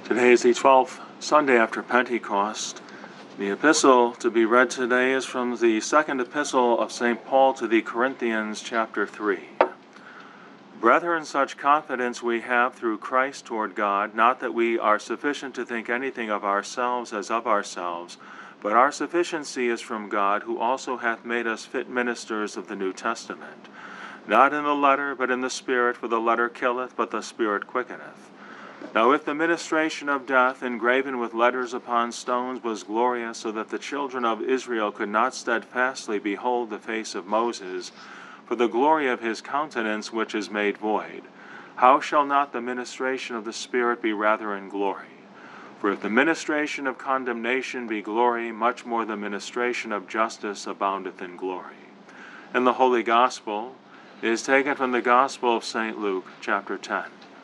Today is the 12th Sunday after Pentecost. The epistle to be read today is from the second epistle of St. Paul to the Corinthians, chapter 3. Brethren, such confidence we have through Christ toward God, not that we are sufficient to think anything of ourselves as of ourselves, but our sufficiency is from God, who also hath made us fit ministers of the New Testament. Not in the letter, but in the Spirit, for the letter killeth, but the Spirit quickeneth. Now if the ministration of death, engraven with letters upon stones, was glorious, so that the children of Israel could not steadfastly behold the face of Moses, for the glory of his countenance which is made void, how shall not the ministration of the Spirit be rather in glory? For if the ministration of condemnation be glory, much more the ministration of justice aboundeth in glory. And the Holy Gospel is taken from the Gospel of St. Luke, chapter 10.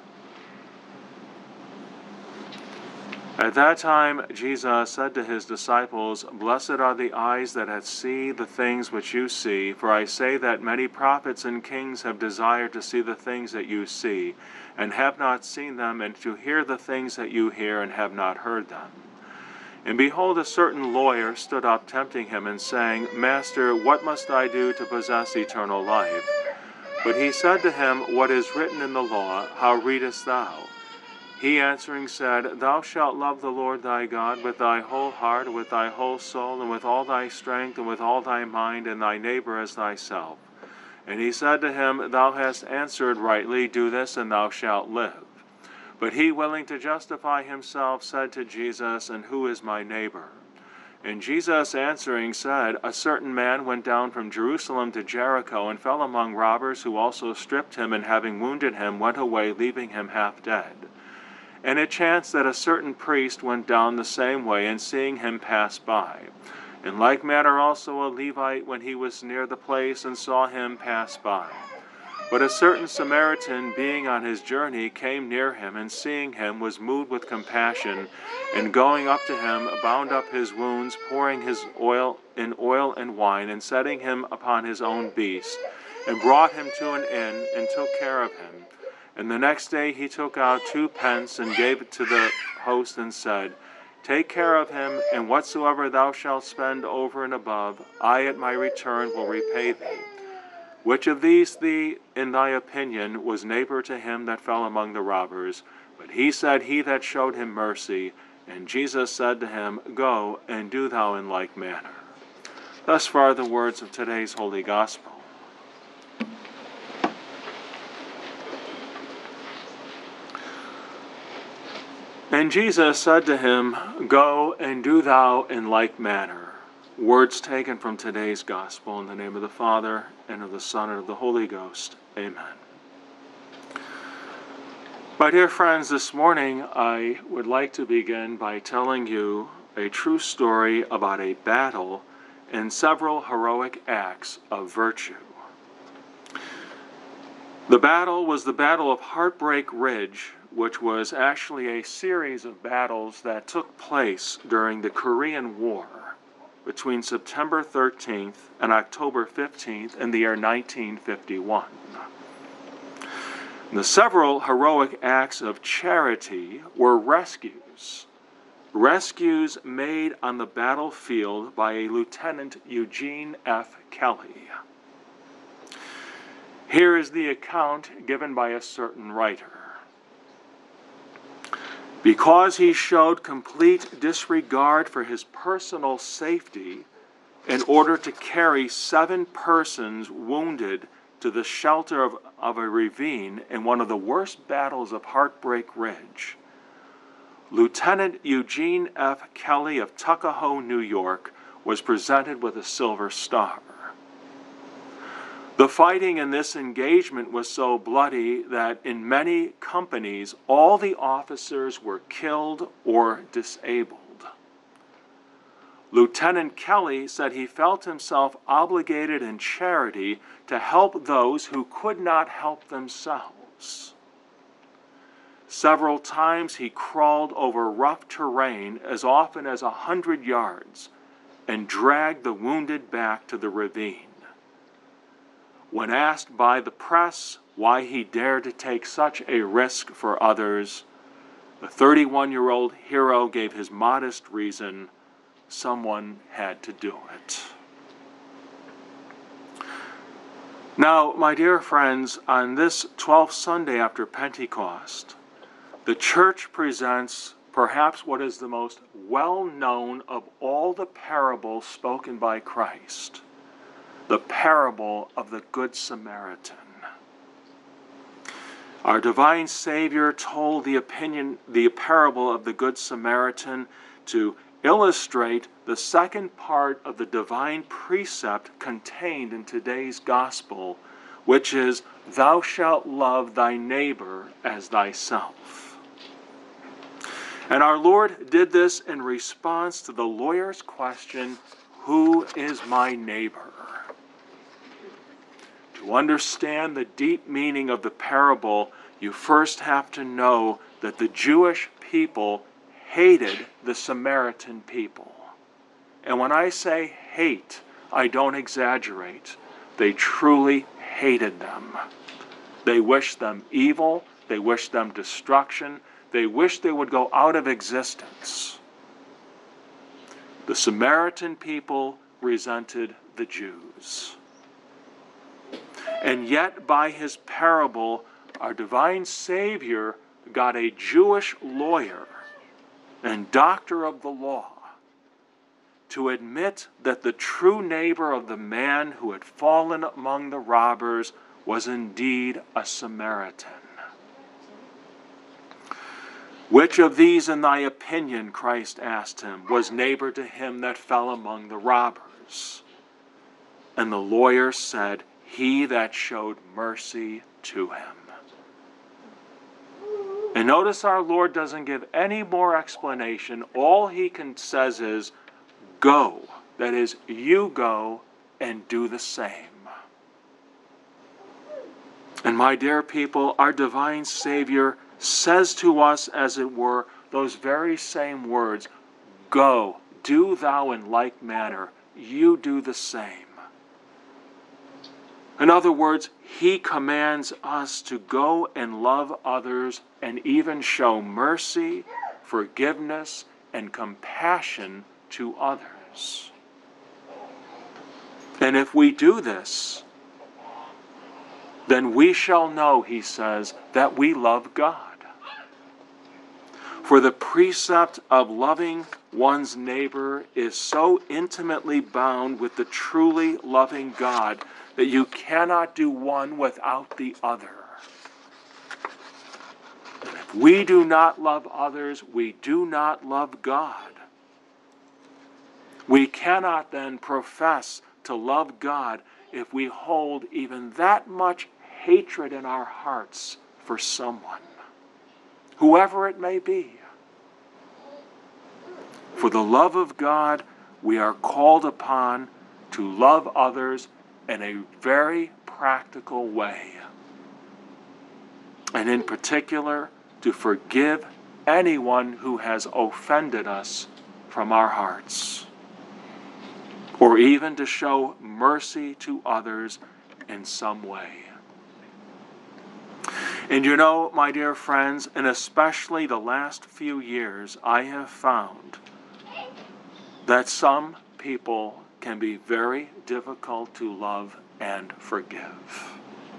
At that time Jesus said to his disciples, Blessed are the eyes that have seen the things which you see, for I say that many prophets and kings have desired to see the things that you see, and have not seen them, and to hear the things that you hear, and have not heard them. And behold, a certain lawyer stood up, tempting him, and saying, Master, what must I do to possess eternal life? But he said to him, What is written in the law, how readest thou? He answering said, Thou shalt love the Lord thy God with thy whole heart, and with thy whole soul, and with all thy strength, and with all thy mind, and thy neighbor as thyself. And he said to him, Thou hast answered rightly, do this, and thou shalt live. But he, willing to justify himself, said to Jesus, And who is my neighbor? And Jesus answering said, A certain man went down from Jerusalem to Jericho, and fell among robbers, who also stripped him, and having wounded him, went away, leaving him half dead. And it chanced that a certain priest went down the same way, and seeing him passed by. In like manner also a Levite, when he was near the place, and saw him, passed by. But a certain Samaritan, being on his journey, came near him, and seeing him, was moved with compassion, and going up to him, bound up his wounds, pouring his oil and wine, and setting him upon his own beast, and brought him to an inn, and took care of him. And the next day he took out 2 pence, and gave it to the host, and said, Take care of him, and whatsoever thou shalt spend over and above, I at my return will repay thee. Which of these in thy opinion, was neighbor to him that fell among the robbers? But he said, He that showed him mercy. And Jesus said to him, Go, and do thou in like manner. Thus far the words of today's Holy Gospel. And Jesus said to him, Go, and do thou in like manner. Words taken from today's Gospel, in the name of the Father, and of the Son, and of the Holy Ghost. Amen. My dear friends, this morning I would like to begin by telling you a true story about a battle and several heroic acts of virtue. The battle was the Battle of Heartbreak Ridge, which was actually a series of battles that took place during the Korean War between September 13th and October 15th in the year 1951. The several heroic acts of charity were rescues made on the battlefield by a Lieutenant Eugene F. Kelly. Here is the account given by a certain writer. Because he showed complete disregard for his personal safety in order to carry 7 persons wounded to the shelter of a ravine in one of the worst battles of Heartbreak Ridge, Lieutenant Eugene F. Kelly of Tuckahoe, New York, was presented with a Silver Star. The fighting in this engagement was so bloody that in many companies all the officers were killed or disabled. Lieutenant Kelly said he felt himself obligated in charity to help those who could not help themselves. Several times he crawled over rough terrain as often as 100 yards and dragged the wounded back to the ravine. When asked by the press why he dared to take such a risk for others, The 31-year-old hero gave his modest reason: someone had to do it. Now, my dear friends, on this 12th Sunday after Pentecost, the Church presents perhaps what is the most well-known of all the parables spoken by Christ, the parable of the Good Samaritan. Our divine Savior told the parable of the Good Samaritan to illustrate the second part of the divine precept contained in today's gospel, which is, "Thou shalt love thy neighbor as thyself." And our Lord did this in response to the lawyer's question, "Who is my neighbor?" To understand the deep meaning of the parable, you first have to know that the Jewish people hated the Samaritan people. And when I say hate, I don't exaggerate. They truly hated them. They wished them evil. They wished them destruction. They wished they would go out of existence. The Samaritan people resented the Jews. And yet, by his parable, our divine Savior got a Jewish lawyer and doctor of the law to admit that the true neighbor of the man who had fallen among the robbers was indeed a Samaritan. "Which of these, in thy opinion," Christ asked him, "was neighbor to him that fell among the robbers?" And the lawyer said, "He that showed mercy to him." And notice our Lord doesn't give any more explanation. All he says is, "Go." That is, you go and do the same. And my dear people, our divine Savior says to us, as it were, those very same words: "Go, do thou in like manner." You do the same. In other words, he commands us to go and love others and even show mercy, forgiveness, and compassion to others. And if we do this, then we shall know, he says, that we love God. For the precept of loving one's neighbor is so intimately bound with the truly loving God that you cannot do one without the other. And if we do not love others, we do not love God. We cannot then profess to love God if we hold even that much hatred in our hearts for someone, whoever it may be. For the love of God, we are called upon to love others in a very practical way. And in particular, to forgive anyone who has offended us from our hearts. Or even to show mercy to others in some way. And you know, my dear friends, and especially the last few years, I have found that some people can be very difficult to love and forgive.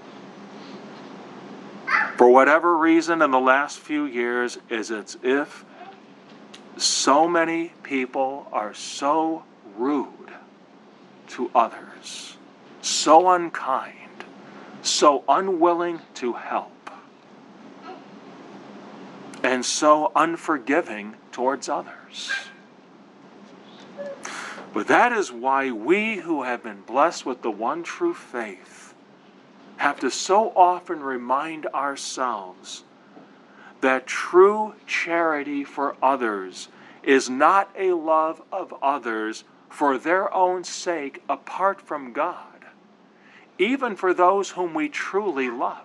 For whatever reason, in the last few years, it's as if so many people are so rude to others, so unkind, so unwilling to help, and so unforgiving towards others. But that is why we who have been blessed with the one true faith have to so often remind ourselves that true charity for others is not a love of others for their own sake apart from God, even for those whom we truly love.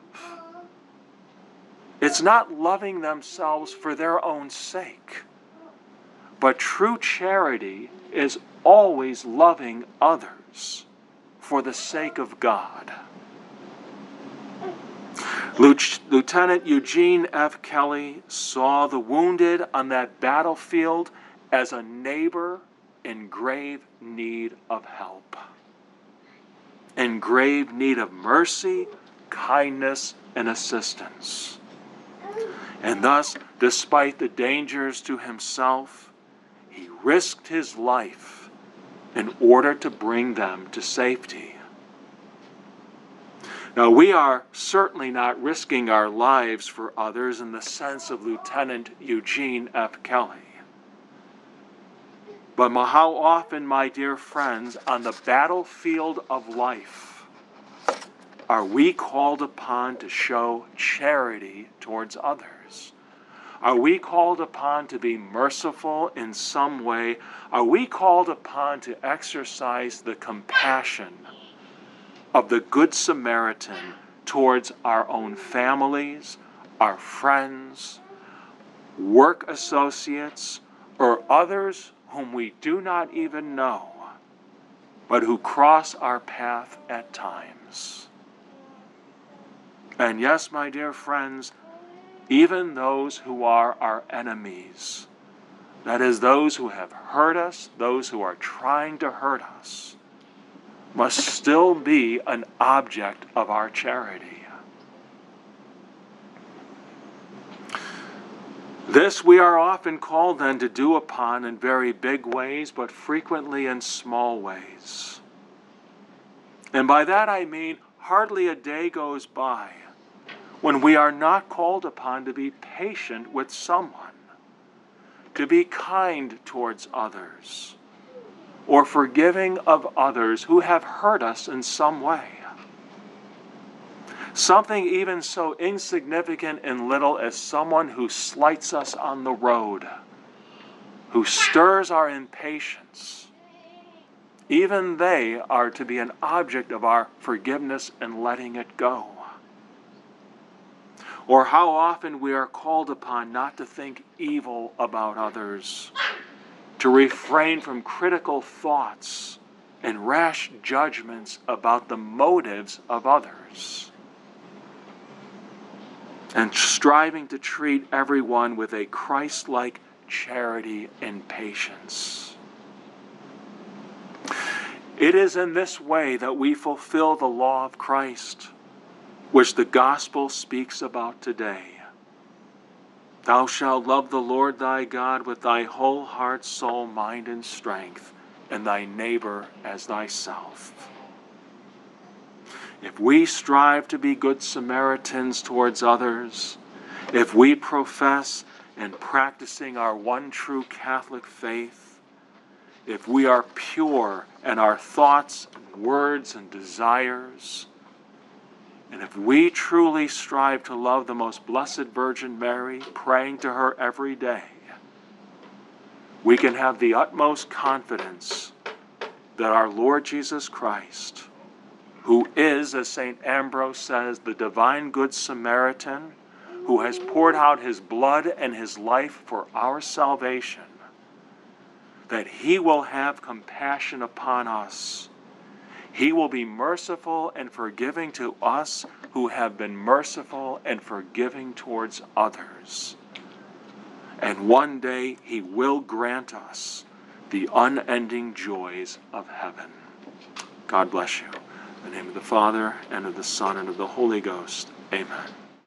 It's not loving themselves for their own sake, but true charity is always loving others for the sake of God. Lieutenant Eugene F. Kelly saw the wounded on that battlefield as a neighbor in grave need of help, in grave need of mercy, kindness, and assistance. And thus, despite the dangers to himself, he risked his life in order to bring them to safety. Now, we are certainly not risking our lives for others in the sense of Lieutenant Eugene F. Kelly. But how often, my dear friends, on the battlefield of life, are we called upon to show charity towards others? Are we called upon to be merciful in some way? Are we called upon to exercise the compassion of the Good Samaritan towards our own families, our friends, work associates, or others whom we do not even know, but who cross our path at times? And yes, my dear friends, even those who are our enemies, that is, those who have hurt us, those who are trying to hurt us, must still be an object of our charity. This we are often called then to do upon in very big ways, but frequently in small ways. And by that I mean hardly a day goes by when we are not called upon to be patient with someone, to be kind towards others, or forgiving of others who have hurt us in some way. Something even so insignificant and little as someone who slights us on the road, who stirs our impatience. Even they are to be an object of our forgiveness and letting it go. Or how often we are called upon not to think evil about others, to refrain from critical thoughts and rash judgments about the motives of others, and striving to treat everyone with a Christ-like charity and patience. It is in this way that we fulfill the law of Christ, which the gospel speaks about today. Thou shalt love the Lord thy God with thy whole heart, soul, mind, and strength, and thy neighbor as thyself. If we strive to be good Samaritans towards others, if we profess and practicing our one true Catholic faith, if we are pure in our thoughts and words and desires, and if we truly strive to love the most blessed Virgin Mary, praying to her every day, we can have the utmost confidence that our Lord Jesus Christ, who is, as St. Ambrose says, the divine Good Samaritan, who has poured out his blood and his life for our salvation, that he will have compassion upon us. He will be merciful and forgiving to us who have been merciful and forgiving towards others. And one day he will grant us the unending joys of heaven. God bless you. In the name of the Father, and of the Son, and of the Holy Ghost. Amen.